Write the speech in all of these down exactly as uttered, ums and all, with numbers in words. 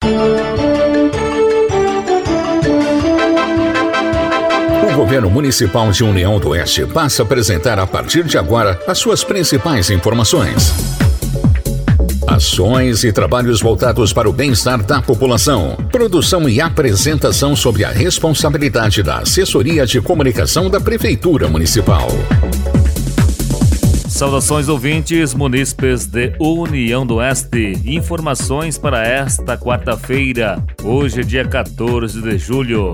O Governo Municipal de União do Oeste passa a apresentar a partir de agora as suas principais informações. Ações e trabalhos voltados para o bem-estar da população. Produção e apresentação sob a responsabilidade da Assessoria de Comunicação da Prefeitura Municipal. Saudações ouvintes, munícipes de União do Oeste. Informações para esta quarta-feira, hoje é dia quatorze de julho.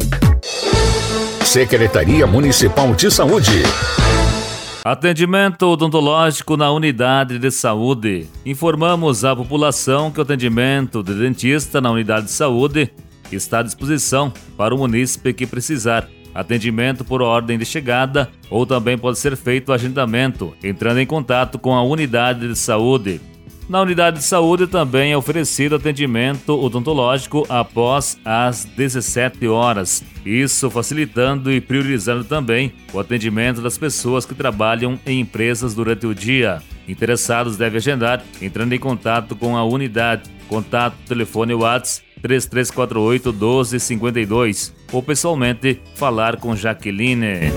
Secretaria Municipal de Saúde. Atendimento odontológico na unidade de saúde. Informamos à população que o atendimento de dentista na unidade de saúde está à disposição para o munícipe que precisar. Atendimento por ordem de chegada ou também pode ser feito agendamento, entrando em contato com a unidade de saúde. Na unidade de saúde também é oferecido atendimento odontológico após as dezessete horas. Isso facilitando e priorizando também o atendimento das pessoas que trabalham em empresas durante o dia. Interessados devem agendar entrando em contato com a unidade. Contato, telefone WhatsApp três três quatro oito, um dois cinco dois ou pessoalmente falar com Jaqueline.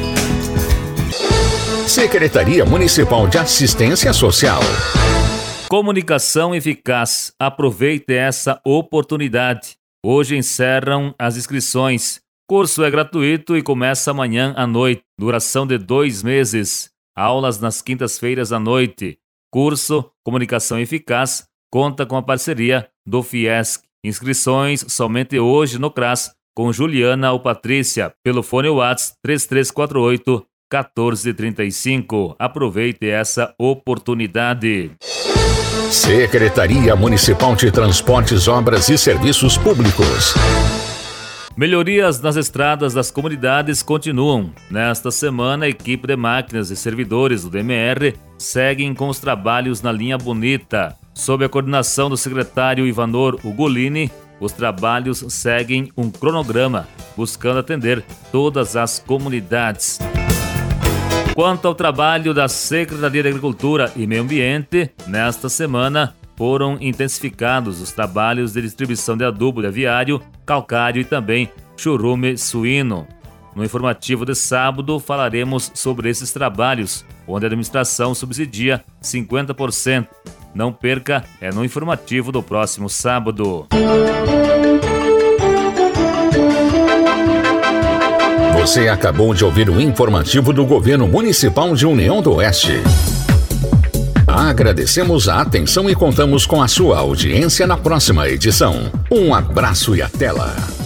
Secretaria Municipal de Assistência Social. Comunicação eficaz. Aproveite essa oportunidade. Hoje encerram as inscrições. Curso é gratuito e começa amanhã à noite. Duração de dois meses. Aulas nas quintas-feiras à noite. Curso Comunicação Eficaz conta com a parceria do Fiesc. Inscrições somente hoje no CRAS com Juliana ou Patrícia pelo fone WhatsApp três três quatro oito, um quatro três cinco. Aproveite essa oportunidade. Secretaria Municipal de Transportes, Obras e Serviços Públicos. Melhorias nas estradas das comunidades continuam. Nesta semana, a equipe de máquinas e servidores do D M R seguem com os trabalhos na linha Bonita. Sob a coordenação do secretário Ivanor Ugolini, os trabalhos seguem um cronograma, buscando atender todas as comunidades. Quanto ao trabalho da Secretaria de Agricultura e Meio Ambiente, nesta semana foram intensificados os trabalhos de distribuição de adubo de aviário, calcário e também churume suíno. No informativo de sábado falaremos sobre esses trabalhos, onde a administração subsidia cinquenta por cento. Não perca, é no informativo do próximo sábado. Você acabou de ouvir o informativo do Governo Municipal de União do Oeste. Agradecemos a atenção e contamos com a sua audiência na próxima edição. Um abraço e até lá.